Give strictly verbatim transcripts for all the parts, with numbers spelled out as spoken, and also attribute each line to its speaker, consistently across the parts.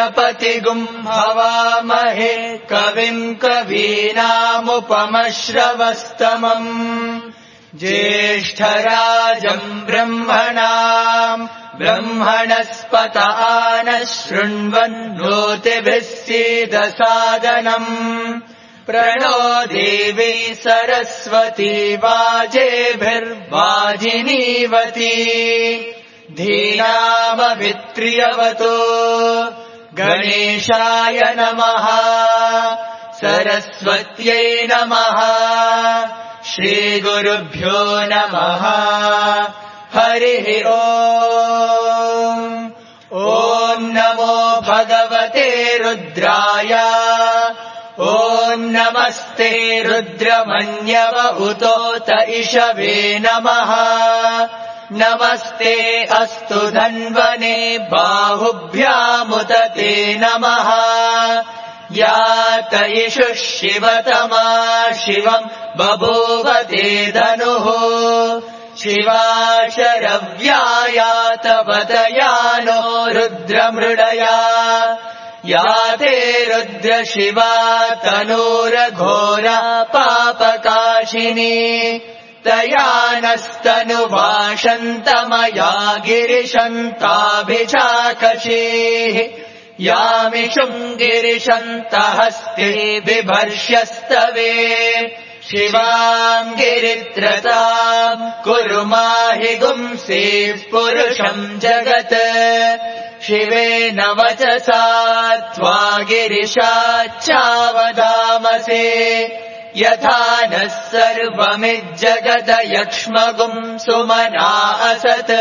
Speaker 1: गणपतिगुं हवामहे कविं कवीनामुपमश्रवस्तमम् ज्येष्ठराजम् ब्रह्मणाम् ब्रह्मणस्पत आनः शृण्वन्नोतिभिः सीदसादनम् प्रणो देवी सरस्वती वाजेभिर्वाजिनीवती धीनामभित्र्यवतो गणेशाय नमः सरस्वत्यै नमः श्रीगुरुभ्यो नमः हरिः ओम् ॐ नमो भगवते रुद्राय ॐ नमस्ते रुद्रमन्यव उतोत इषवे नमः नमस्ते अस्तु धन्वने बाहुभ्यामुत ते नमः यात इषुः शिवतमा शिवम् बभूव ते धनुः शिवा शरव्यायात वदयानो रुद्रमृडया या ते रुद्रशिवा तनूरघोरा पापकाशिनी तया नस्तनुवाशन्तमया गिरिशन्ताभिचाकशीः यामिषुम् गिरिशन्तहस्ते बिभर्ष्यस्तवे शिवाम् गिरित्रताम् कुरु माहि गुंसेः पुरुषम् जगत् शिवेन वचसा त्वा गिरिशाच्चावदामसे यथा नः सर्वमिज्जगदयक्ष्मगुम् सुमना असत्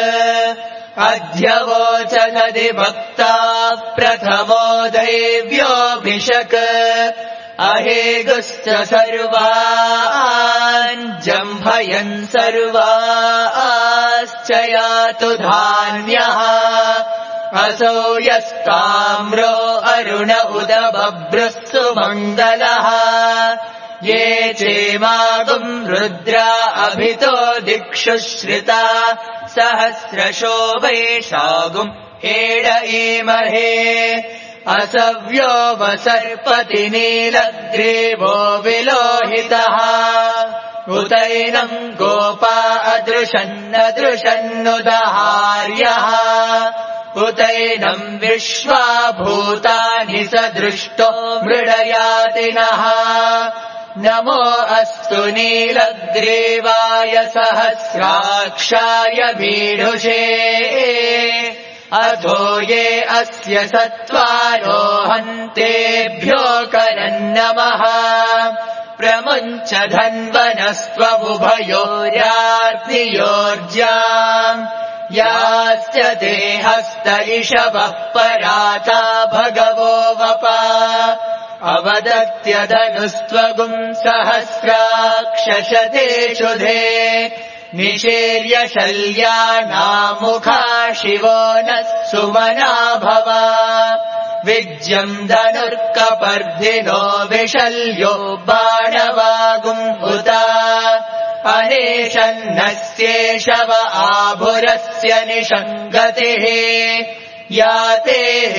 Speaker 1: अध्यवोचनदिभक्ताः प्रथमो दैव्योऽभिषक् अहेगुश्च सर्वान् जम्भयन् सर्वाश्च यातु धान्यः असौ यस्ताम्रो अरुण उद बभ्रुः सुमङ्गलः ये चेमागुम् रुद्रा अभितो दिक्षु श्रिता सहस्रशो वैशागुम् एडयेमहे असव्यो वसर्पति नीलग्रीवो विलोहितः उतैनम् गोपा अदृशन्नदृशन्नुदहार्यः उतैनम् विश्वा भूतानि सदृष्टो मृडयातिनः नमो अस्तु नीलग्रीवाय सहस्राक्षाय मीढुषे अथो ये अस्य सत्त्वानो हन्तेभ्यो करन्नमः प्रमुञ्च धन्वनस्त्वमुभयोर्यार्तियोर्जाम् याश्च ते हस्त इषवः पराता भगवो वपा अवदत्यधनुस्त्वगुम् सहस्राक्षशते शुधे निशीर्य शल्यानामुखा शिवो नः सुमना भव विज्यम् धनुर्कपर्धिनो विशल्यो बाणवागुम् उता अनेशन्नस्येषव आभुरस्य निषङ्गतिः या ते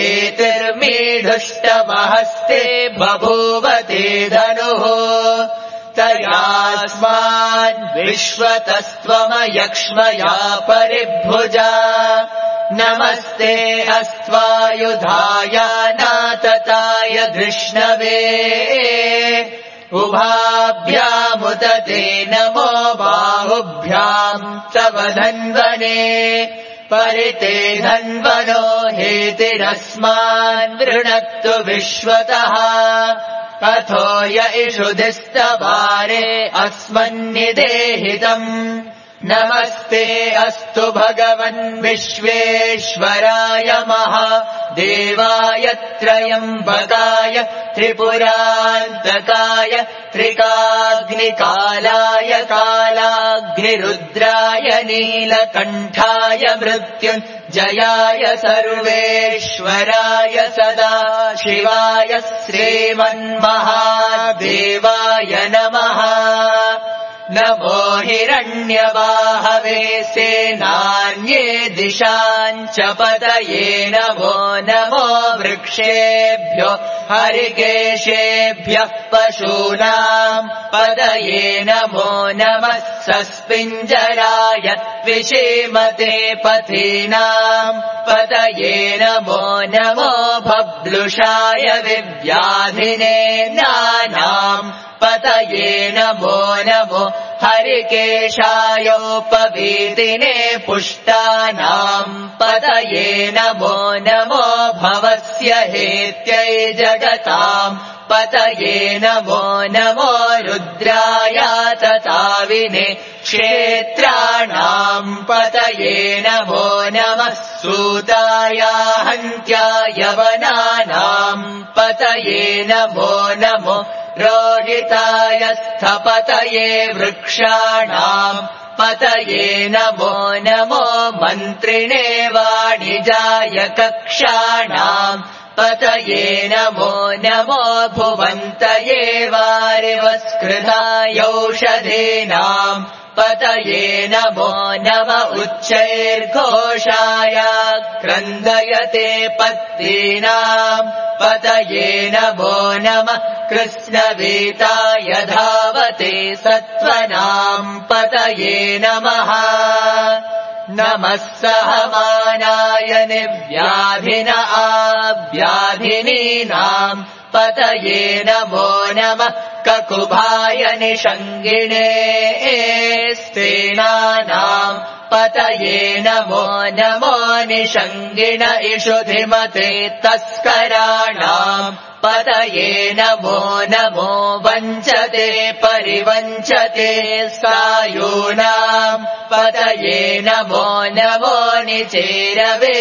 Speaker 1: हेतिर्मीढुष्टमहस्ते बभूव ते धनुः तयास्मान् विश्वतस्त्वमयक्ष्मया परिभुजा नमस्ते अस्त्वायुधाय नातताय धृष्णवे उभाभ्यामुत ते नमो बाहुभ्याम् तव धन्वने परिते धन्वनो हेतिरस्मान् वृणक्तु विश्वतः अथो य इषुधिस्तवारे अस्मन्निदेहितम् नमस्ते अस्तु भगवन् विश्वेश्वराय महादेवाय त्रयम्बकाय त्रिपुरान्तकाय त्रिकाग्निकालाय कालाग्निरुद्राय नीलकण्ठाय मृत्युञ्जयाय सर्वेश्वराय सदा शिवाय श्रीमन्महादेवाय नमः नमो हिरण्यबाहवे सेनान्ये दिशाञ्च पतये नमो नमो वृक्षेभ्यो हरिकेशेभ्यः पशूनाम् पतये नमो नमः सस्पिञ्जराय विषीमते पथीनाम् पतये नमो नमो भब्लुषाय विव्याधिने नानाम् पतये नमो नमो हरिकेशायोपवीतिने पुष्टानाम् पतये नमो नमो भवस्य हेत्यै जगताम् पतये नमो नमो रुद्राय तताविने क्षेत्राणाम् पतये नमो नमः सूताय हन्त्याय वनानाम् पतये नमो नमो रोहिताय स्थपतये वृक्षाणाम् पतये नमो नमो मन्त्रिणे वाणिजाय कक्षाणाम् पतये नमो नमो भुवन्तये वारिवस्कृतायौषधीनाम् पतये नमो नम उच्चैर्घोषाय क्रन्दयते पत्नीनाम् पतये नमो नमः कृष्णवीताय धावते सत्त्वनाम् पतये नमः नमः सहमानाय निव्याधिन आव्याधिनीनाम् पतये नमो नमः ककुभाय निषङ्गिणे स्तेनानाम् पतये नमो नमो निषङ्गिण इषुधिमते तस्कराणाम् पतये नमो नमो वञ्चते परिवञ्चते सायूनाम् पतये नमो नमो निचेरवे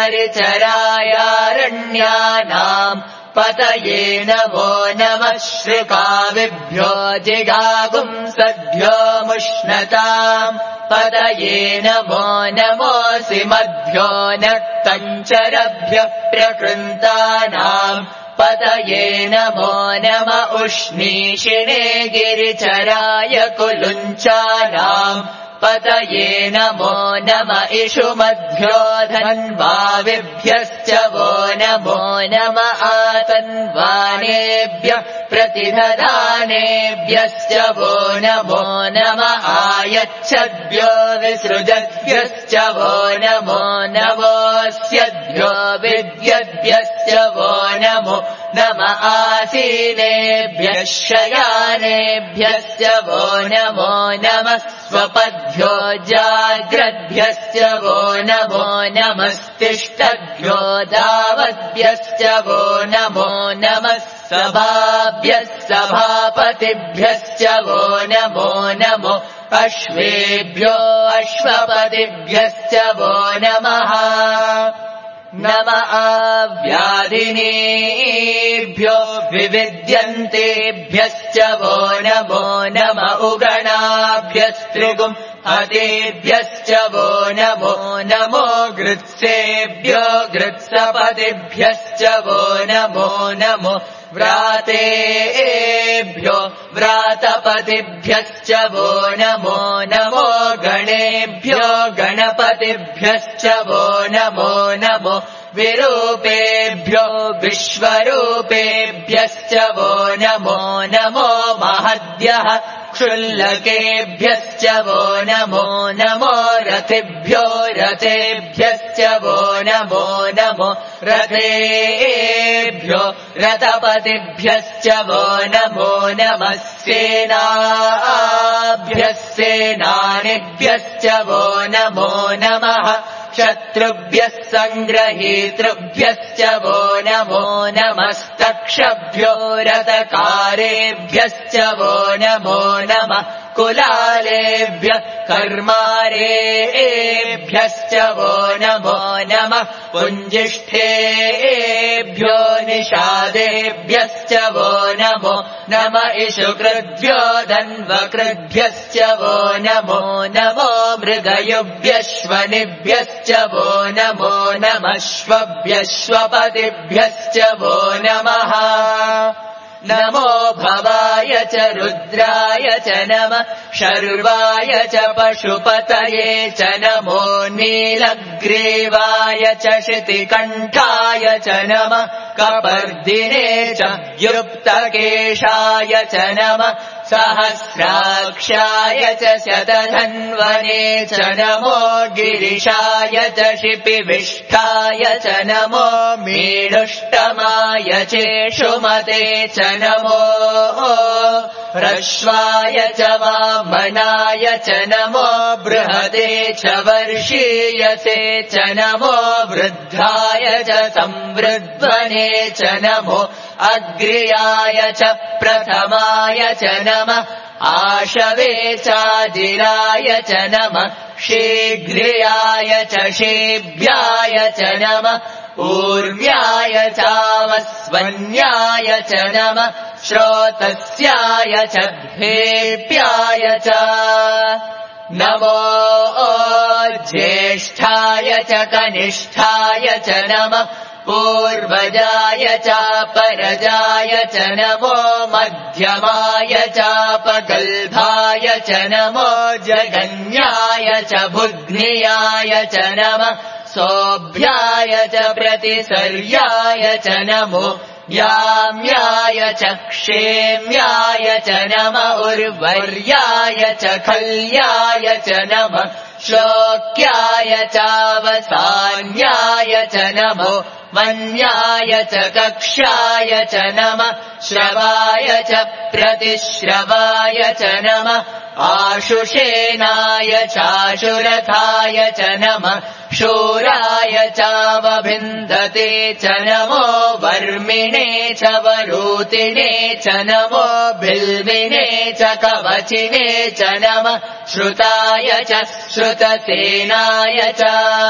Speaker 1: परिचरायारण्यानाम् पतये नमो नमः श्रुकाविभ्यो जिगागुंसद्भ्यो मुष्णताम् पतये नमो नमोऽसिमद्भ्यो नक्तञ्चरभ्यः प्रकृन्तानाम् पतये नमो नम उष्णीषिणे गिरिचराय कुलुञ्चानाम् पतये नमो नम इषुमध्यो धन्वाविभ्यश्च वो नमो नम आतन्वानेभ्यः प्रतिदधानेभ्यश्च वो नमो नम आयच्छद्भ्यो विसृजद्भ्यश्च वो नमो नमोऽस्यद्भ्यो विद्यद्भ्यश्च वो नमो नम आसीनेभ्यः शयानेभ्यश्च वो नमो नमः स्वपद्भ्यो जाग्रद्भ्यश्च वो नमो नमस्तिष्ठद्भ्यो दावद्भ्यश्च वो नमो नमः सभाभ्यः सभापतिभ्यश्च वो नमो नमो अश्वेभ्यो अश्वपतिभ्यश्च वो नमः नम आव्याधिनीभ्यो विविद्यन्तेभ्यश्च वो नमो नम उगणाभ्यस्त्रिगुम् अतेभ्यश्च वो नमो नमो गृत्सेभ्यो गृत्सपतिभ्यश्च वो नमो नमो व्रातेभ्यो व्रातपतिभ्यश्च वो नमो नमो गणेभ्यो गणपतिभ्यश्च वो नमो नमो विरूपेभ्यो विश्वरूपेभ्यश्च वो नमो नमो महद्यः क्षुल्लकेभ्यश्च वो नमो नमो रथिभ्यो रथेभ्यश्च वो नमो नमो रथेभ्यो रथपतिभ्यश्च वो नमो नमः सेनाभ्यः सेनानिभ्यश्च वो नमो नमः शत्रुभ्यः सङ्ग्रहीतृभ्यश्च वो नमो नमस्तक्षभ्यो रथकारेभ्यश्च वो नमो नमः कुलालेभ्यः कर्मारेभ्यश्च वो नमो नमः पुञ्जिष्ठेभ्यो निषादेभ्यश्च वो नमो नम इषुकृद्भ्यो धन्वकृद्भ्यश्च वो नमो नमो मृगयुभ्यश्वनिभ्यश्च वो नमो नमश्वभ्यश्वपतिभ्यश्च वो नमः नमो भवाय च रुद्राय च नमः शर्वाय च पशुपतये च नमो नीलग्रीवाय च शितिकण्ठाय च नमः कपर्दिने च युक्तकेशाय च नमः सहस्राक्षाय च शतधन्वने च नमो गिरिशाय च शिपिविष्ठाय च नमो मीडुष्टमाय चेषुमते च नमो ह्रस्वाय च वामनाय च नमो बृहते च वर्षीयसे च नमो वृद्धाय च संवृद्ध्वने च नमो अग्र्याय च प्रथमाय च नमः आशवे चाजिराय च नमः शीघ्र्याय च शीभ्याय च नमः ऊर्व्याय चावस्वन्याय च नमः श्रोतस्याय च भेप्याय च नमो ज्येष्ठाय च कनिष्ठाय च नमः पूर्वजाय चापरजाय च नमो मध्यमाय चापगल्भाय च नमो जगन्याय च बुध्नियाय च नमः सोऽभ्याय च प्रतिसर्याय च नमो याम्याय च क्षेम्याय च नमः उर्वर्याय च खल्याय च नमः श्लोक्याय चावसान्याय च नमो वन्याय च कक्षाय च नमः श्रवाय च प्रतिश्रवाय च नमः आशुषेनाय चाशुरथाय च नमः शूराय चावभिन्दते च नमो वर्मिणे च वरूतिने च नमो बिल्विने च कवचिने च नमः श्रुताय च श्रुतसेनाय च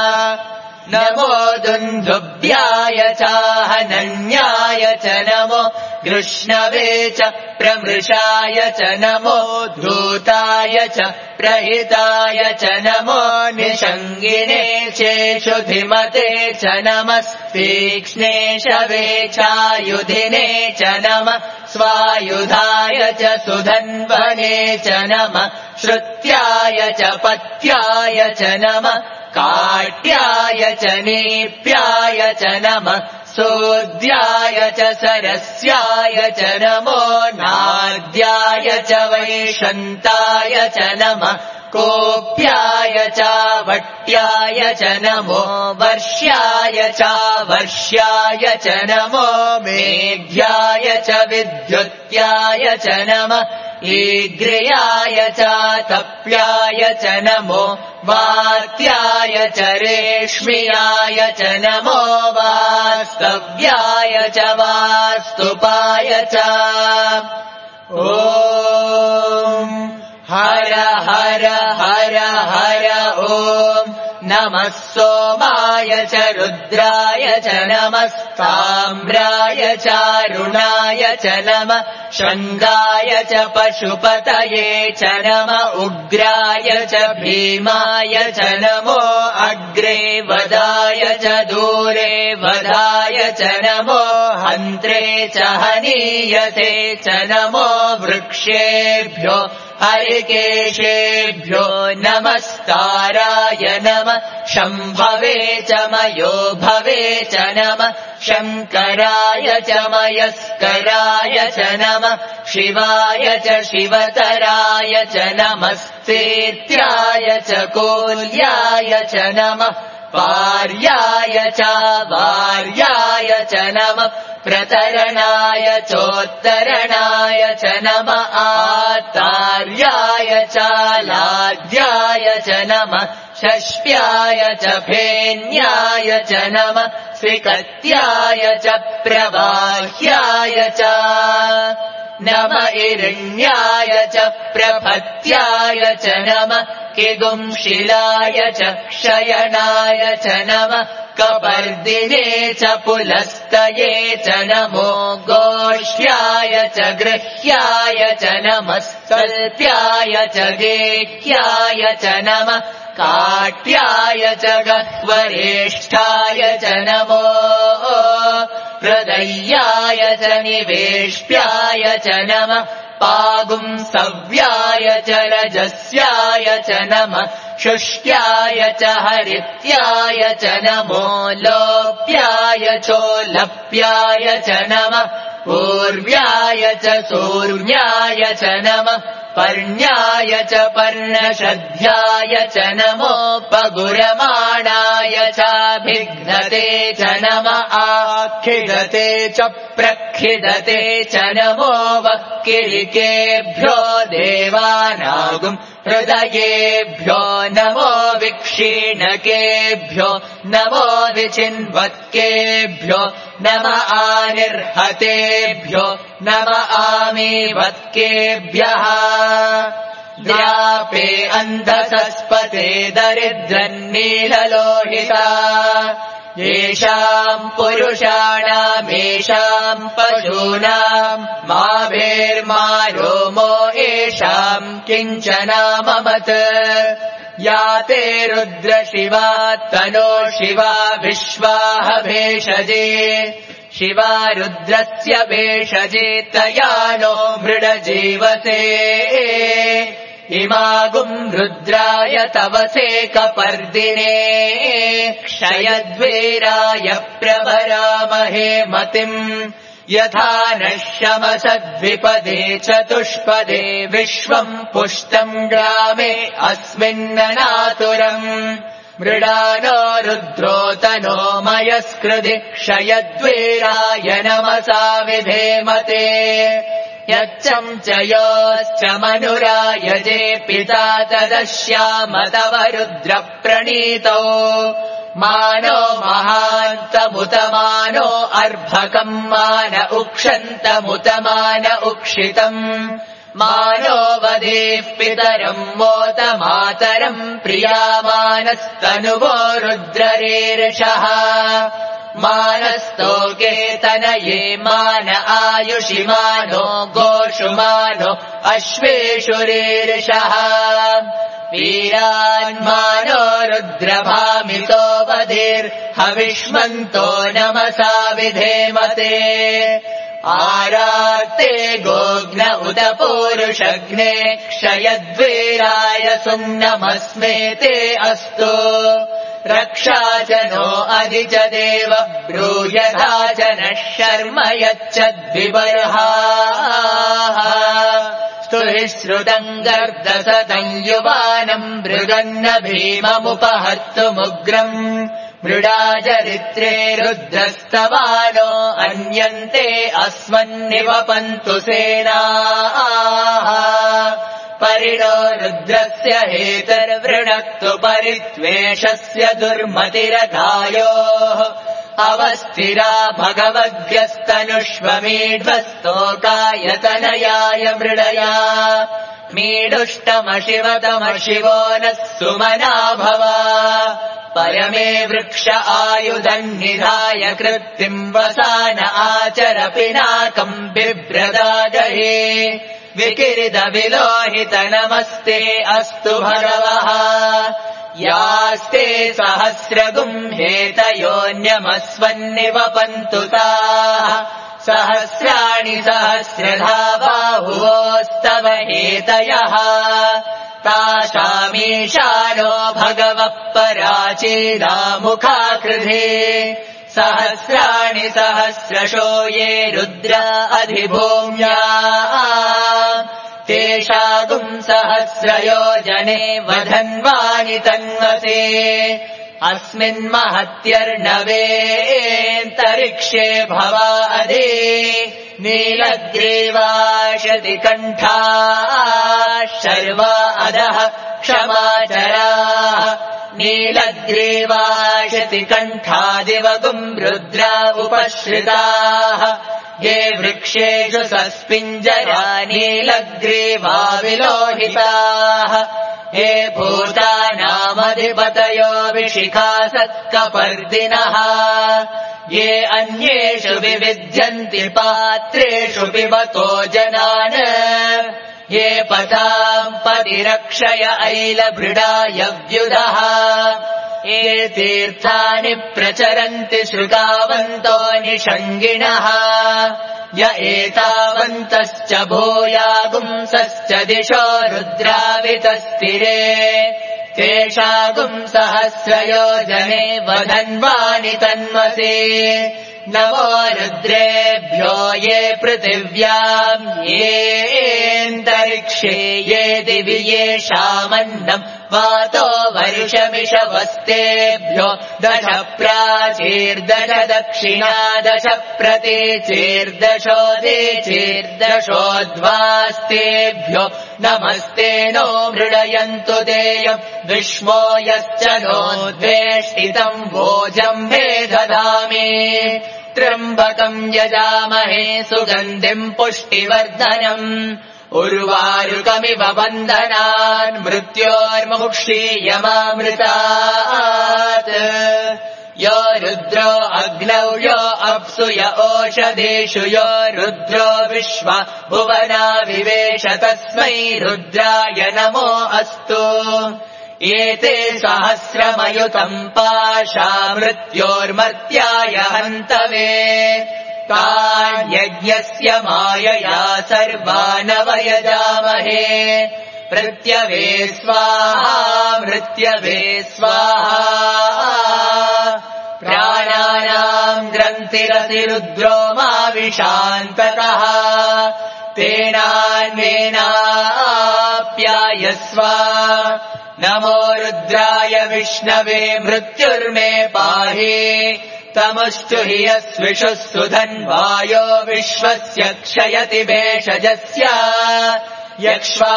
Speaker 1: नमो दुन्दुभ्याय चाहनन्याय च नमो कृष्णवे च प्रमृषाय च नमो धूताय च प्रहिताय च नमो निषङ्गिने चेषुधिमते च नमस्तीक्ष्णे शवे चायुधिने च नमः स्वायुधाय च सुधन्वने च नमः श्रुत्याय च पत्याय च नमः काट्याय च नीप्याय च नमः सोऽद्याय च सरस्याय च नमो नाद्याय च वैशन्ताय च नमः कोप्याय च वट्याय च नमो वर्ष्याय च वर्ष्याय च नमो मेघ्याय च विद्युत्याय च नमः ईग्र्याय च तप्याय च नमो वात्याय च रेश्म्याय च नमो वास्तव्याय च वास्तुपाय च ॐ हर हर हर हर ॐ नमः सोमाय च रुद्राय च नमस्ताम्राय चारुणाय च नमः शङ्गाय च पशुपतये च नमः उग्राय च भीमाय च नमो अग्रे वदाय च दूरे वदाय च नमो हन्त्रे च हनीयते च नमो वृक्षेभ्यो हरिकेशेभ्यो नमस्ताराय नमः शम्भवे च मयो भवे च नमः शङ्कराय च मयस्कराय च नमः शिवाय च शिवतराय च नमस्तेत्याय च कोल्याय च नमः पार्याय च वार्याय च नमः प्रतरणाय चोत्तरणाय च नमः आतार्याय च लाद्याय च नमः षष्ट्याय च फेन्याय च नमः स्विकत्याय च प्रवाह्याय च नमः इरण्याय च प्रपत्याय च नमः किगुंशिलाय च शयनाय च नमः कपर्दिने च पुलस्तये च नमो गोष्ठ्याय च गृह्याय च नमः सल्प्याय च गेह्याय च नमः काट्याय च गह्वरेष्ठाय च नमो हृदयाय च निवेष्ट्याय च नमः पागुम् सव्याय च रजस्याय च नमः शुष्याय च हरित्याय च नमो लोप्याय चोलप्याय च नमः पूर्व्याय च सूर्याय च नमः पर्ण्याय च पर्णशध्याय च नमोपगुरमाणाय चाभिघ्नते च नमः आखिदते च प्रखिदते च नमो वक्किलिकेभ्यो देवानागुम् हृदयेभ्यो नमो विक्षीणकेभ्यो नमो विचिन्वत्केभ्यो नम आनिर्हतेभ्यो नम आमीवत्केभ्यः द्रापे अन्धसस्पते दरिद्रन्नीललोहिता येषाम् पुरुषाणामेषाम् पशूनाम् माभेर्मा रोमो येषाम् किञ्चनाममत् या ते रुद्रशिवा तनो शिवा विश्वाह भेषजे शिवा रुद्रस्य भेषजे तया नो मृडजीवसे इमागुम् रुद्राय तवसे कपर्दिने क्षयद्वेराय प्रभरामहे मतिम् यथा नः शमसद्विपदे चतुष्पदे विश्वम् पुष्टम् ग्रामे अस्मिन्ननातुरम् मृडानो रुद्रो तनो मयस्कृधि क्षयद्वेराय नमसा विधेमते यच्चम् च योश्च मनुरायजे पिता तदश्याम तव रुद्रप्रणीतौ मानो महान्तमुतमानो अर्भकम् मान उक्षन्तमुतमान उक्षितम् मानो वधेः पितरम् मोत मातरम् प्रियामानस्तनुवो रुद्ररेर्षः मानस्तोके तनये मान आयुषि मानो गोषु मानो अश्वेषु रेर्षः वीरान्मानो रुद्रभामितो वधिर्हविष्मन्तो नमसा विधेमते आरार्ते गोघ्न उत पूरुषघ्ने क्षयद्वेराय सुम्नमस्मे ते अस्तु रक्षा च नो अधि च देव ब्रूयधा च नः शर्म यच्चद्विबर्हाः स्तुहि श्रुतम् गर्दसतम् युवानम् मृगन्न भीममुपहर्तुमुग्रम् मृडाचरित्रे रुद्रस्तवानो अन्यन्ते अस्मन्निवपन्तु सेनाः परिणो रुद्रस्य हेतर्वृणक्तु परित्वेषस्य दुर्मतिरघायोः अवस्थिरा भगवद्भ्यस्तनुष्वमीढ्वस्तोकायतनयाय मृडया मीढुष्टमशिवतमशिवो नः सुमना भव परमे वृक्ष आयुधन्निधाय कृत्तिम् वसान आचर पिनाकम् बिभ्रदागहे विकिरित विलोहित नमस्ते अस्तु भगवः यास्ते सहस्रगुम् हेतयोऽन्यमस्वन्निवपन्तु ताः सहस्राणि सहस्रधा बाहुवोस्तव हेतयः तासामीशानो भगवः पराचीनामुखाकृधे सहस्राणि सहस्रशो ये रुद्र अधिभूम्या तेषागुम् सहस्रयोजने वधन्वानि तन्वसे अस्मिन्महत्यर्णवेऽन्तरिक्षे भवा अधि नीलग्रीवाशति कण्ठाः शर्वा अधः क्षमाचराः नीलग्रीवाशति कण्ठादिवगुम् रुद्रा उपश्रिताः ये वृक्षेषु सस्पिञ्जरा नीलग्रीवा विलोहिताः हे भूतानामधिपतयो विशिखासत्कपर्दिनः ये अन्येषु विविध्यन्ति पात्रेषु पिबतो जनान् ये पताम् पतिरक्षय ऐलभृडाय व्युधः ये तीर्थानि प्रचरन्ति श्रुतावन्तो निषङ्गिणः य एतावन्तश्च भूयागुंसश्च दिशो रुद्रावितस्तिरे तेषागुं सहस्रयोजने वदन्वानि तन्मसे नमो रुद्रेभ्यो ये पृथिव्याम् येऽन्तरिक्षे ये दिवि येषामन्नम् वातो वर्षमिषवस्तेभ्यो दश प्राचीर्दश दक्षिणा दश प्रतीचीर्दशोदीचीर्दशोद्वास्तेभ्यो नमस्ते नो मृडयन्तु देयम् विश्वो यश्च नो द्वेष्टितम् भोजम् मे ददामि त्र्यम्बकम् यजामहे सुगन्धिम् पुष्टिवर्धनम् उर्वारुकमिव बन्धनान् मृत्योर्मुक्षीयमामृतात् यो रुद्रो अग्नौ यो अप्सु य ओषधेषु यो रुद्रो विश्व भुवना विवेश तस्मै रुद्राय नमो अस्तु एते सहस्रमयुतम् पाशा मृत्योर्मर्त्याय हन्तवे तान्यज्ञस्य मायया सर्वानवयजामहे प्रत्यवे स्वाहा मृत्यवे स्वाहा प्राणानाम् ग्रन्थिरतिरुद्रो माविशान्तकः तेनान्वेनाप्यायस्व नमो रुद्राय विष्णवे मृत्युर्मे पाहि तमुष्टु हि यस्विषुः सुधन्वायो विश्वस्य क्षयति भेषजस्य यक्ष्वा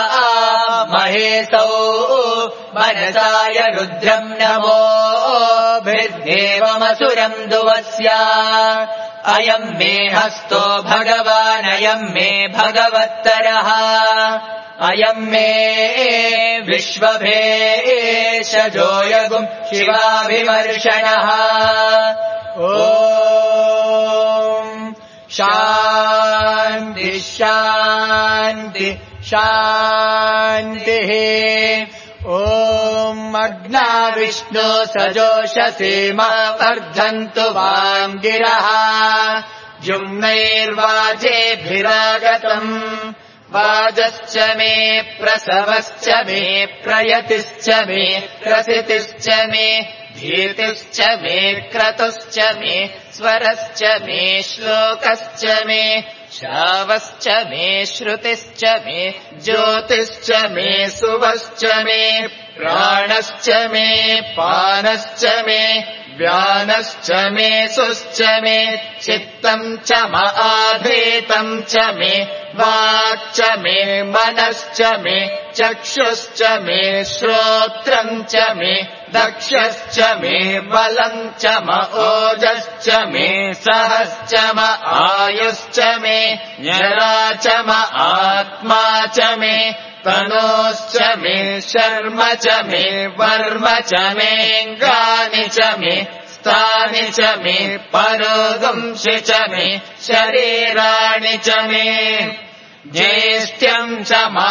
Speaker 1: महेशौ मनसाय रुद्रम् नमो भिर्देवमसुरम् दुवस्य अयम् मे हस्तो भगवानयम् मे भगवत्तरः अयम् मे विश्वभेषजोऽयगुम् शिवाभिमर्शनः ॐ शान्ति शान्ति शान्तिः ॐ अग्ना विष्णो सजोषसेमा वर्धन्तु वाम् गिरः जुम्नैर्वाजेभिरागतम् वाजश्च मे प्रसवश्च मे प्रयतिश्च मे प्रसितिश्च मे भीतिश्च मे क्रतुश्च मे स्वरश्च मे श्लोकश्च मे श्रावश्च मे श्रुतिश्च मे ज्योतिश्च मे सुवश्च मे प्राणश्च मे पानश्च मे व्यानश्च मे सुश्च मे चित्तम् च महाधीतम् च मे वाक्च मे मनश्च मे चक्षुश्च मे श्रोत्रम् च मे दक्षश्च मे बलम् च ओजश्च मे सहश्च म आयुश्च मे जरा च म आत्मा च मे तनोश्च मे शर्म च मे वर्म च मेऽङ्गानि च मे स्थानि च मे परोगंसि च मे शरीराणि च मे ज्येष्ठ्यम् च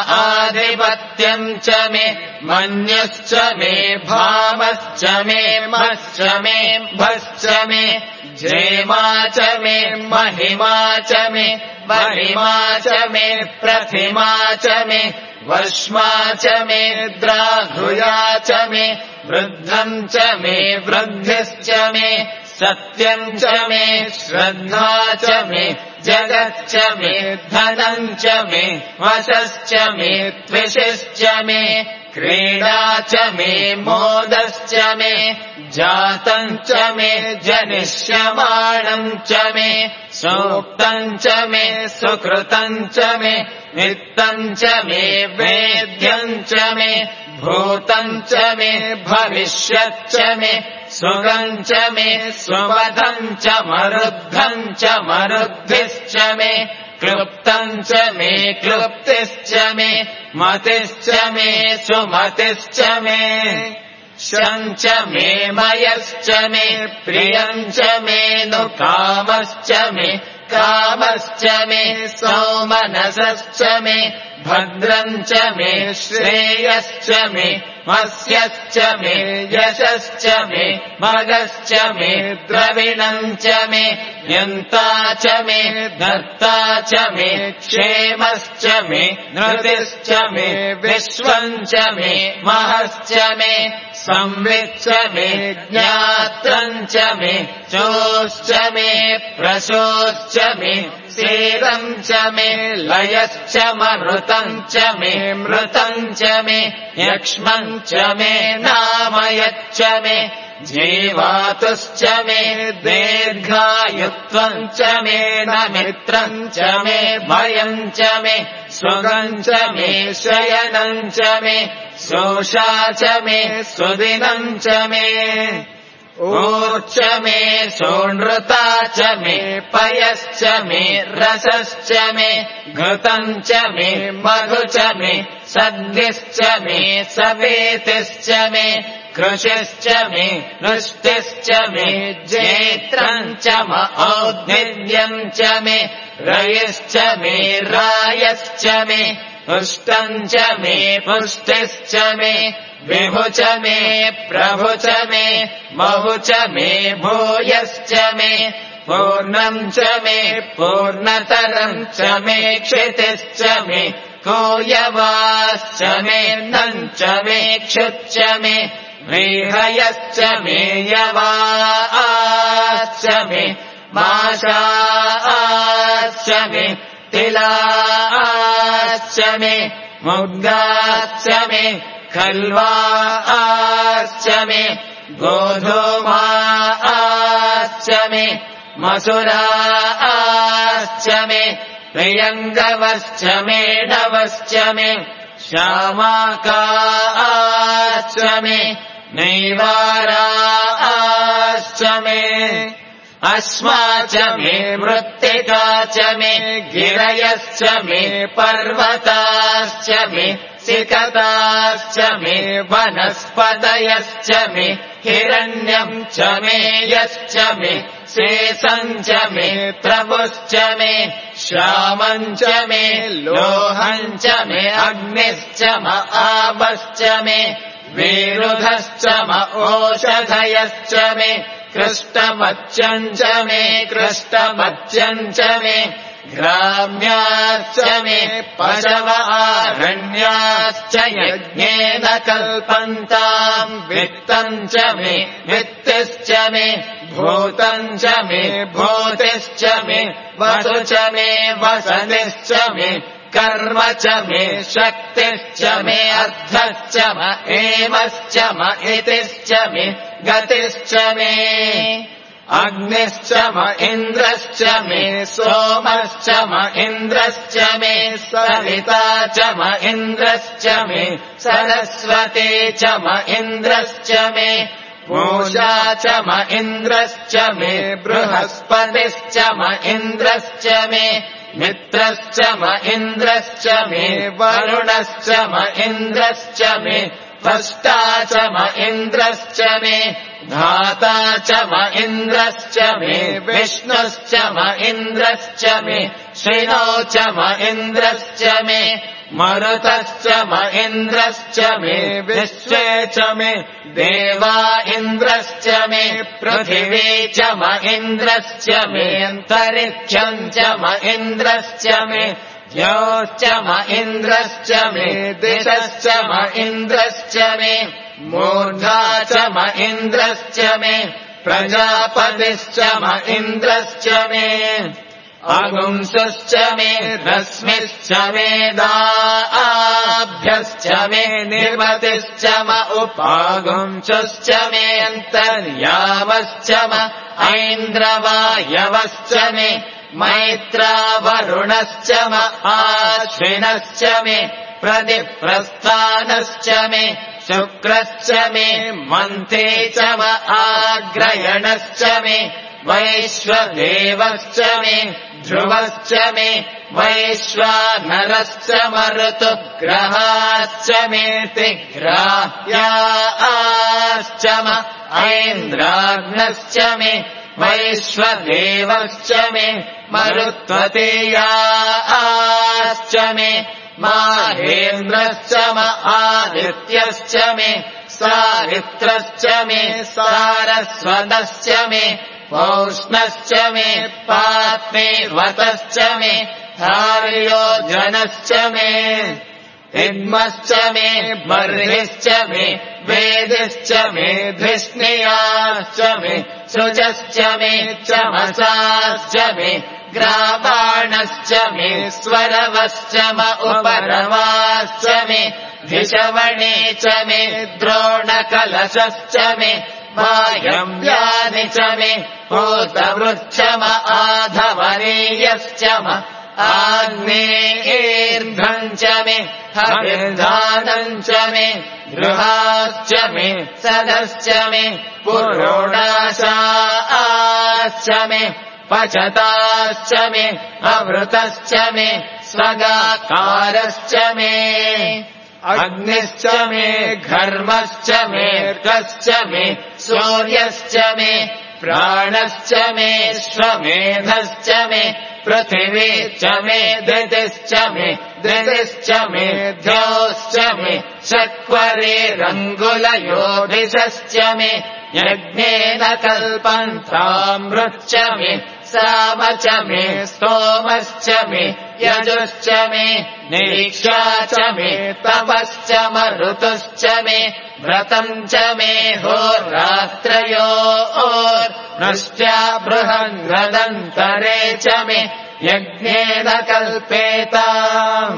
Speaker 1: महाधिपत्यम् च मे मन्युश्च मे भामश्च मे मश्च मे भश्च मे जेमा च मे महिमा च मे वरिमा च मे प्रतिमा च मे वर्ष्मा च मे द्राघुया च मे वृद्धम् च मे वृद्धिश्च मे सत्यम् च मे श्रद्धा च मे जगच्च मे धनम् च मे वशश्च मे त्विषश्च मे क्रीडा च मे मोदश्च मे जातम् च मे जनिष्यमाणम् च मे सूक्तम् च मे सुकृतम् च मे नित्यम् च मे वेद्यम् च मे भूतम् च मे भविष्यच्च मे सुगम् च मे सुवधम् च मरुद्धम् च मरुद्धिश्च मे क्लुप्तम् च मे क्लुप्तिश्च मे मतिश्च मे सुमतिश्च मे शम् च मे मयश्च मे प्रियम् च मे नु कामश्च मे कामश्च मे सौमनसश्च मे भद्रम् च मे श्रेयश्च मे मस्यश्च मे यशश्च मे भगश्च मे द्रविणम् च मे यन्ता च मे धर्ता च मे क्षेमश्च मे नृतिश्च मे विश्वम् च मे महश्च मे संविच्च मे ज्ञात्रम् च मे चोश्च मे प्रशोश्च मे सीरम् च मे लयश्च मृतम् च मे मृतम् च मे यक्ष्मम् च मे नामयच्च मे जीवातुश्च मे दीर्घायुत्वम् च मे न मित्रम् च मे भयम् च मे सुगम् च मे शयनम् च मे शोषा च मे सुदिनम् च मे ऊर्च मे सोनृता च मे पयश्च मे रसश्च मे घृतम् च मे मधु च मे सद्भिश्च मे सवेतिश्च मे कृशिश्च मे वृष्टिश्च मे जेत्रम् च म औद्भिद्यम् च मे रयिश्च मे रायश्च मे पुष्टम् च मे पुष्टिश्च मे विभु च मे प्रभु च मे बहु च मे भूयश्च मे पूर्णम् च मे पूर्णतरम् च मे क्षितिश्च मे कोयवाश्च मे नम् च मे क्षुच्च मे व्रीहयश्च मे यवाश्च मे माशाश्च मे तिलाश्च मे मुग्धाश्च मे खल्वाश्च मे गोधूमाश्च मे मसुराश्च मे प्रियङ्गवश्च मे नवश्च मे श्यामाकाश्च मे नैवाराश्च मे अस्मा च मे मृत्तिका च मे गिरयश्च मे पर्वताश्च मे सिकताश्च मे वनस्पतयश्च मे हिरण्यम् च मे यश्च मे शेषम् च मे प्रभुश्च मे श्यामम् च मे लोहम् च मे अग्निश्च म आपश्च मे विरुधश्च म ओषधयश्च मे कृष्णमत्यम् च मे कृष्णमत्यम् च मे ग्राम्याश्च मे पशव आरण्याश्च यज्ञेन कल्पन्ताम् वित्तम् च मे वित्तिश्च मे भूतम् च मे भूतिश्च मे वसु च मे वसतिश्च मे कर्म च मे शक्तिश्च मे अर्थश्च म एमश्च म इतिश्च मे गतिश्च मे अग्निश्च म इन्द्रश्च मे सोमश्च म इन्द्रश्च मे सविता च म इन्द्रश्च मे सरस्वती च म इन्द्रश्च मे पूषा च म इन्द्रश्च मे बृहस्पतिश्च म इन्द्रश्च मे मित्रश्च म इन्द्रश्च मे वरुणश्च म इन्द्रश्च मे त्वष्टा च म इन्द्रश्च मे धाता च म इन्द्रश्च मे विष्णुश्च म इन्द्रश्च मे श्रिनो च म इन्द्रश्च मे मरुतश्च म इन्द्रश्च मे विश्वे च मे देवा इन्द्रश्च मे पृथिवी च म इन्द्रश्च मे अन्तरिक्षम् च म इन्द्रश्च मे द्यौश्च म इन्द्रश्च मे दिशश्च म इन्द्रश्च मे मूर्धा च म इन्द्रश्च मे प्रजापतिश्च म इन्द्रश्च मे अगुंसश्च मे रश्मिश्च मे दाभ्यश्च मे निमतिश्च म उपागुंसश्च मे अन्तर्यामश्च म ऐन्द्रवायवश्च मे मैत्रावरुणश्च म आश्विनश्च मे प्रतिप्रस्थानश्च मे शुक्रश्च मे मन्त्री च म आग्रयणश्च मे वैश्वदेवश्च मे ध्रुवश्च मे वैश्वानरश्च मरुतुग्रहाश्च मे तिग्राह्याश्च म ऐन्द्राग्नश्च मे वैश्वदेवश्च मे मरुत्वतीयाश्च मे माहेन्द्रश्च म आदित्यश्च मे सावित्रश्च मे सारस्वतश्च मे पौष्णश्च मे पात्मेर्वतश्च मे धार्योजनश्च मे हिन्मश्च मे बर्हिश्च मे वेदिश्च मे धिष्णियाश्च मे सुजश्च मे चमसाश्च मे ग्रावाणश्च मे स्वरवश्च म उपरवाश्च मे धिषवणे च मे द्रोणकलशश्च मे वायव्यानि च मे भूतवृच्छ म आधवनीयश्च म आग्नेयेर्ध्वम् च मे हविर्धानम् च मे गृहाश्च मे सदश्च मे पुरोडाशाश्च मे पचताश्च मे अवृतश्च मे स्वगाकारश्च मे अग्निश्च मे घर्मश्च मे अर्कश्च मे सूर्यश्च मे प्राणश्च मे श्वमेधश्च मे पृथिवी च मे दितिश्च मे दितिश्च मे द्यौश्च मे चत्वरेरङ्गुलयोधिषश्च मे यज्ञेन कल्पन्तामृच्च मे साम च मे स्तोमश्च मे यजुश्च मे दीक्षा च मे तपश्च मरुतुश्च मे व्रतम् च मे होरात्रयोर्नष्ट्या बृहन्नदन्तरे च मे यज्ञेन कल्पेताम्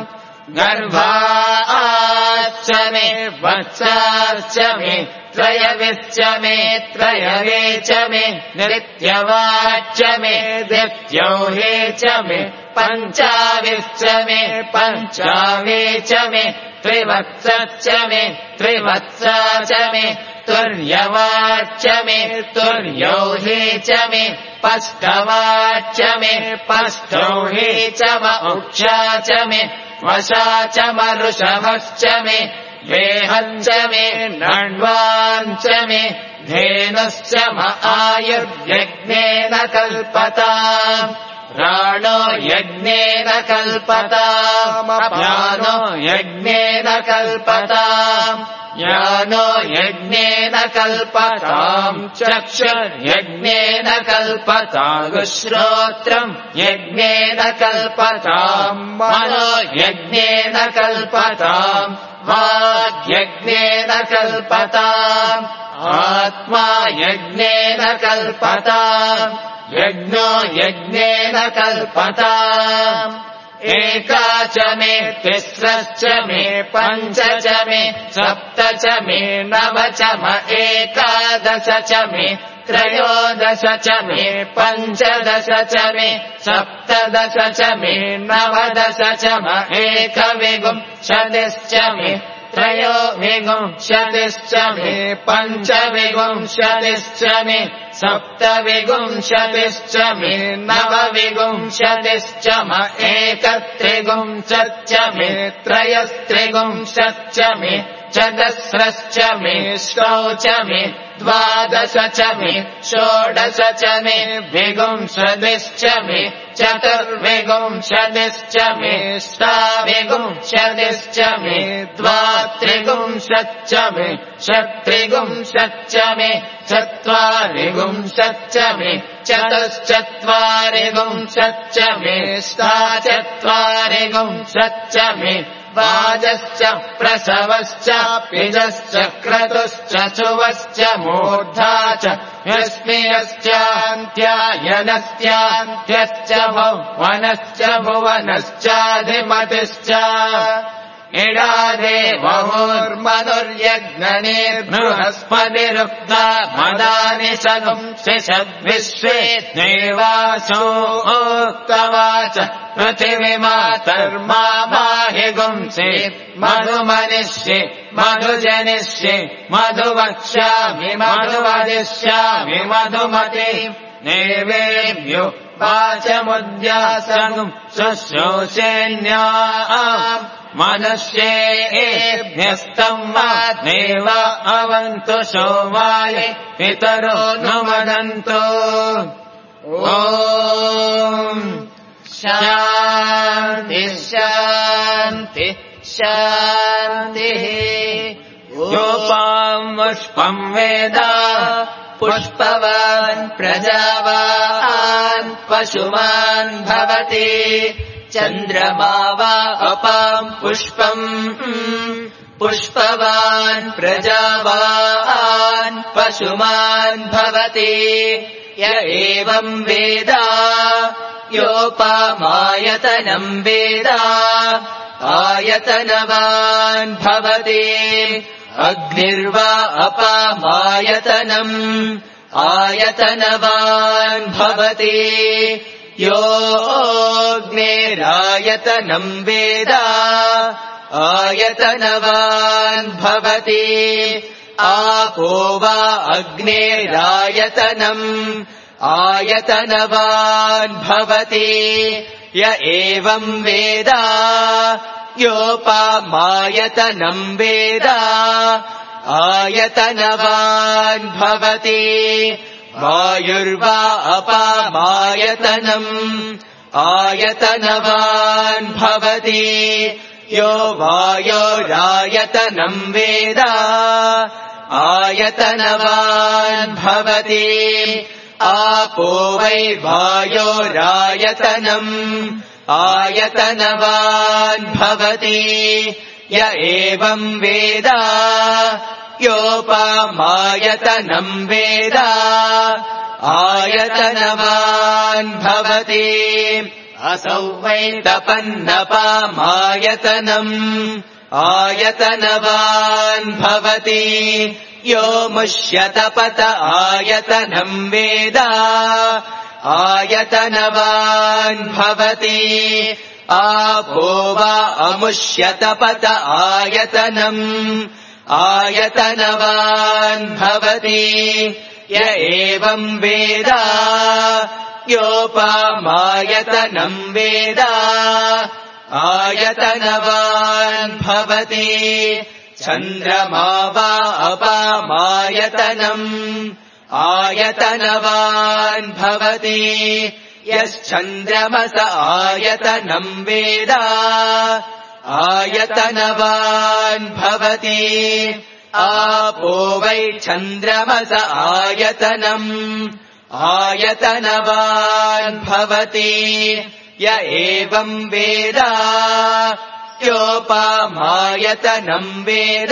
Speaker 1: गर्भाश्च मे वत्साश्च मे त्रयविश्च मे त्रयवे च मे नित्यवाच्च मे दित्यौहे च मे पञ्चाविश्च मे पञ्चावे च मे त्रिवत्सश्च मे त्रिवत्सा च मे तुर्यवाच्च मे तुर्यौहे च मे पष्टवाच्च मे पष्टौहे च म उक्षा च मे वशा च मरुषभश्च मे वेहञ्च मे नण्वाञ्च मे धेनुश्च म आयुर्यज्ञेन कल्पताम् राणो यज्ञेन कल्पताम् अपानो यज्ञेन कल्पताम् यानो यज्ञेन कल्पताम् चक्षुर्यज्ञेन कल्पताम् श्रोत्रम् यज्ञेन कल्पताम् मनो यज्ञेन कल्पताम् वाग्यज्ञेन कल्पताम् आत्मा यज्ञेन कल्पताम् यज्ञो यज्ञेन कल्पताम् एका च मे तिस्रश्च मे पञ्च च मे सप्त च मे नव च म एकादश च मे त्रयोदश च मे पञ्चदश च मे सप्तदश च मे नवदश च म एकविंशतिश्च मे त्रयोविंशतिश्च मे पञ्चविंशतिश्च मे सप्तविंशतिश्च मे नवविंशतिश्च म एकत्रिंशच्च मे त्रयस्त्रिंशच्च मे चतस्रश्च मे षोडश च मे द्वादश च मे षोडश च मे विंशतिश्च मे चतुर्विंशतिश्च मे षट्विंशतिश्च मे द्वात्रिंशच्च मे षट्त्रिंशच्च मे चत्वारिंशच्च मे चतुश्चत्वारिंशच्च मे षट्चत्वारिंशच्च मे वाजश्च प्रसवश्च पिजश्च क्रतुश्च चुवश्च मूर्धा च यस्मियश्चान्त्यायनस्त्यान्त्यश्च भुवनश्च भुवनश्चाधिमतिश्च इडादे बहुर्मनुर्यज्ञनेर्बृहस्पतिरुक्ता मदानि सगुंसिषद्विश्वे देवासो उक्तवाच पृथिवीमातर्मा माहि गुंसेत् मधुमनिष्ये मधुजनिष्ये मधुवक्ष्यामि मधुवदिष्यामि मधुमते देवेभ्यो वाचमुद्यासगुं शुश्रूषेण्याम् मनुष्येभ्यस्तम् देव अवन्तु सोमाय पितरो नुमदन्तु ॐ शान्ति शान्ति शान्तिः शान्तिः योपाम् पुष्पम् वेद पुष्पवान् प्रजावान् पशुमान् भवति चन्द्रमा वा अपाम् पुष्पम् पुष्पवान् प्रजावान् पशुमान् भवति य एवम् वेद योपामायतनम् वेद आयतनवान् भवति अग्निर्वा अपामायतनम् आयतनवान् भवति योऽग्निरायतनम् वेद आयतनवान् भवति आपो वा अग्निरायतनम् आयतनवान् भवति य एवम् वेद योपामायतनम् वेद आयतनवान् भवति वायुर्वा अपामायतनम् आयतनवान् भवति यो वायोरायतनम् वेद आयतनवान् भवति आपो वै वायोरायतनम् आयतनवान् भवति य एवम् वेद योपामायतनम् वेद आयतनवान् भवति असौ वै तपन्नपामायतनम् आयतनवान् भवति यो मुष्यतपत आयतनम् वेद आयतनवान् भवति आपो वा अमुष्यतपत आयतनम् आयतनवान् भवति य एवम् वेद योपामायतनम् वेद आयतनवान् भवति चन्द्रमा वा अपामायतनम् आयतनवान् भवति यश्चन्द्रमस आयतनम् वेद आयतनवान् भवति आपो वै चन्द्रमस आयतनम् आयतनवान् भवति य एवम् वेद योपामायतनम् वेद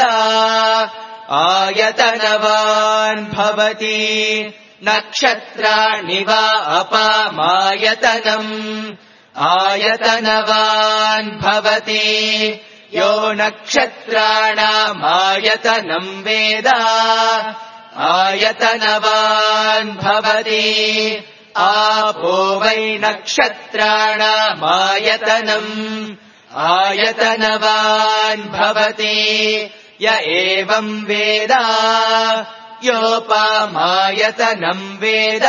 Speaker 1: आयतनवान् भवति नक्षत्राणि वा अपामायतनम् आयतनवान् भवति यो नक्षत्राणामायतनम् वेद आयतनवान् भवति आपो वै नक्षत्राणामायतनम् आयतनवान् भवति य एवम् वेद योपामायतनम् वेद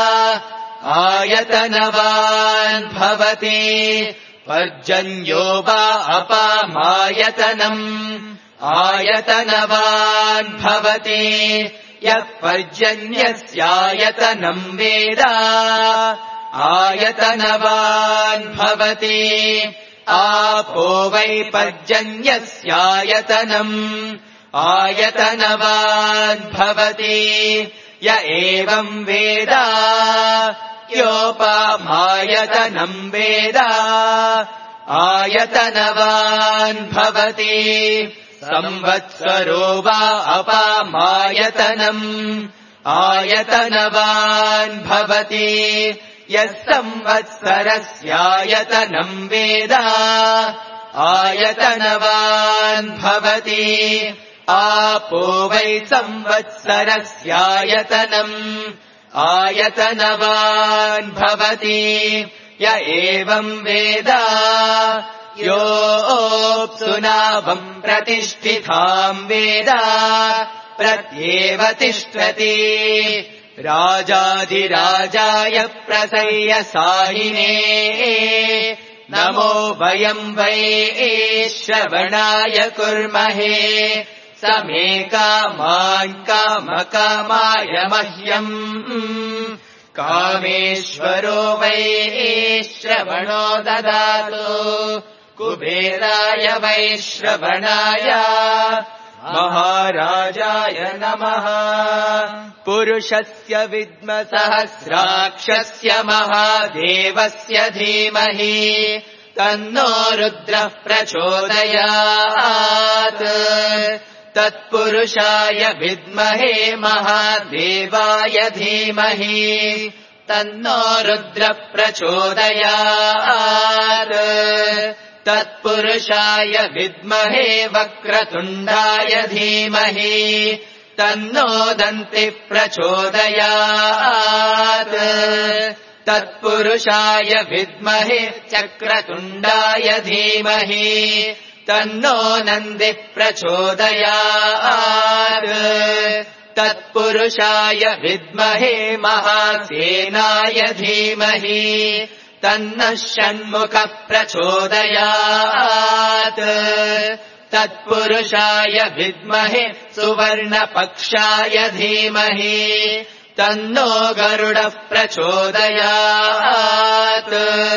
Speaker 1: आयतनवान् भवति पर्जन्यो वा अपामायतनम् आयतनवान् भवति यः पर्जन्यस्यायतनम् वेद आयतनवान् भवति आपो वै पर्जन्यस्यायतनम् आयतनवान् भवति य एवम् वेद योपामायतनम् वेद आयतनवान् भवति संवत्सरो वा अपामायतनम् आयतनवान् भवति यः संवत्सरस्यायतनम् वेद आयतनवान् भवति आपो वै संवत्सरस्यायतनम् आयतनवान् भवति य एवम् वेद योऽप्सुनावम् प्रतिष्ठिताम् वेद प्रत्येव तिष्ठति राजाधिराजाय प्रसय्यसायिने नमो वयम् वै श्रवणाय कुर्महे समे कामान् कामकामाय मह्यम् कामेश्वरो वै श्रवणो ददातु कुबेराय वैश्रवणाय महाराजाय नमः। पुरुषस्य विद्म सहस्राक्षस्य महादेवस्य धीमहि तन्नो रुद्रः प्रचोदयात्। तत्पुरुषाय विद्महे महादेवाय धीमहि तन्नो रुद्रः प्रचोदयात्। तत्पुरुषाय विद्महे वक्रतुण्डाय धीमहि तन्नो दन्तिः प्रचोदयात्। तत्पुरुषाय विद्महे चक्रतुण्डाय धीमहि तन्नो नन्दिः प्रचोदयात्। तत्पुरुषाय विद्महे महासेनाय धीमहि तन्नः षण्मुखः प्रचोदयात्। तत्पुरुषाय विद्महे सुवर्णपक्षाय धीमहि तन्नो गरुडः प्रचोदयात्।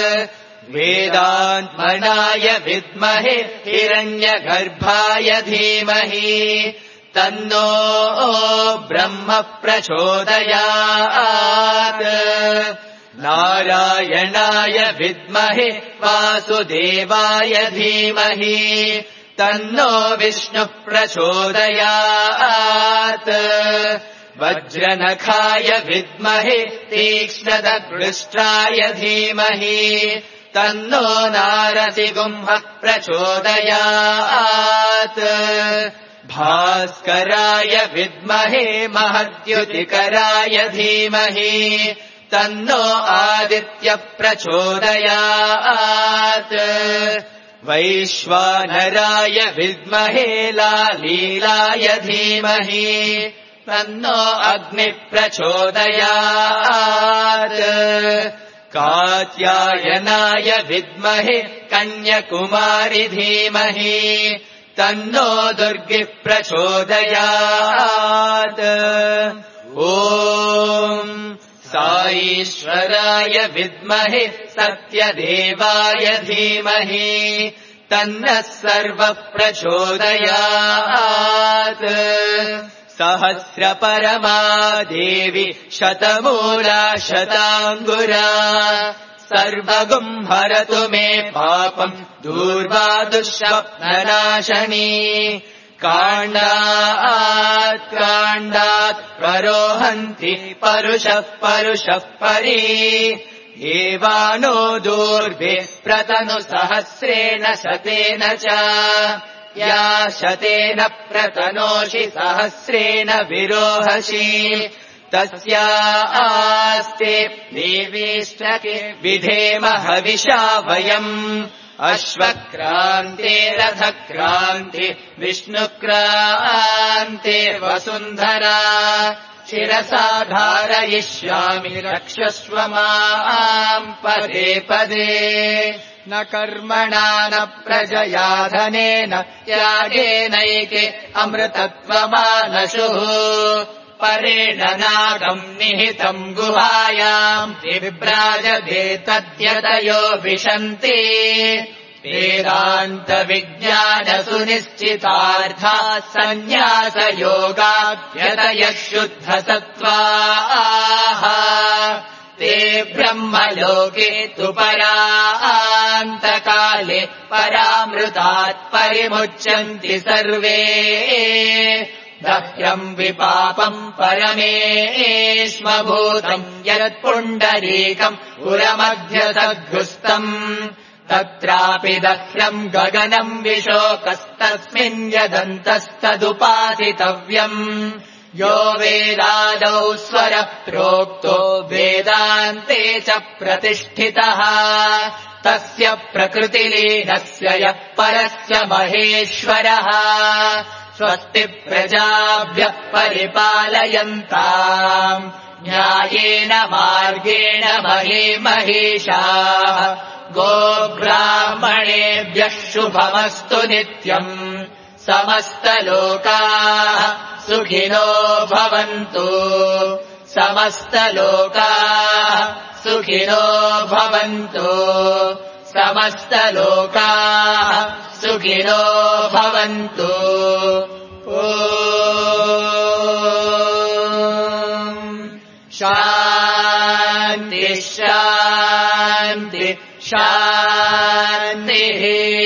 Speaker 1: वेदात्मनाय विद्महे हिरण्यगर्भाय धीमहि तन्नो ब्रह्म प्रचोदयात्। नारायणाय विद्महे वासुदेवाय धीमहि तन्नो विष्णुः प्रचोदयात्। वज्रनखाय विद्महे तीक्ष्णदृष्ट्राय धीमहि तन्नो नारसिंहः प्रचोदयात्। भास्कराय विद्महे महद्युतिकराय धीमहि तन्नो आदित्यः प्रचोदयात्। वैश्वानराय विद्महे लालीलाय धीमहि तन्नो अग्निः प्रचोदयात्। कात्यायनाय विद्महे कन्याकुमारी धीमहि तन्नो दुर्गिः प्रचोदयात्। ॐ साईश्वराय विद्महे सत्यदेवाय धीमहि तन्नः सर्वः प्रचोदयात्। सहस्रपरमा देवी शतमूला शताङ्गुरा सर्वगुं हरतु मे पापम् दूर्वा दुःस्वप्ननाशनी। काण्डात् काण्डात् प्ररोहन्ति परुषः परुषः परि एवानो दूर्वे प्रतनु सहस्रेण शतेन च या शतेन प्रतनोषि सहस्रेण विरोहसि तस्या आस्ते देवीष्टके विधेम हविषा वयम् अश्वक्रान्ते रथक्रान्ते विष्णुक्रान्ते वसुन्धरा शिरसा धारयिष्यामि रक्षस्व माम् पदे पदे। न कर्मणा न प्रजया धनेन त्यागेनैके अमृतत्वमानशुः परेण नागम् निहितम् गुहायाम् विभ्राजते तद्यतयो विशन्ति वेदान्तविज्ञानसुनिश्चितार्था सन्न्यासयोगाद्यतयः शुद्धसत्त्वाः ते ब्रह्मलोके तु परान्तकाले परामृतात् परिमुच्यन्ति सर्वे दह्यम् विपापम् परमेष्मभूतम् यत्पुण्डरीकम् पुरमध्यसद्घुस्तम् तत्रापि दह्यम् गगनम् विशोकस्तस्मिन् यदन्तस्तदुपासितव्यम् यो वेदादौ स्वरः प्रोक्तो वेदान्ते च प्रतिष्ठितः तस्य प्रकृतिलीनस्य यः परस्य महेश्वरः स्वस्ति प्रजाभ्यः परिपालयन्ताम् न्यायेन मार्गेण महे महिषाः गोब्राह्मणेभ्यः शुभमस्तु नित्यम् समस्तलोकाः सुखिनो भवन्तु समस्तलोकाः सुखिनो भवन्तु समस्तलोकाः सुखिनो भवन्तु। ॐ शान्ति शान्ति शान्तिः।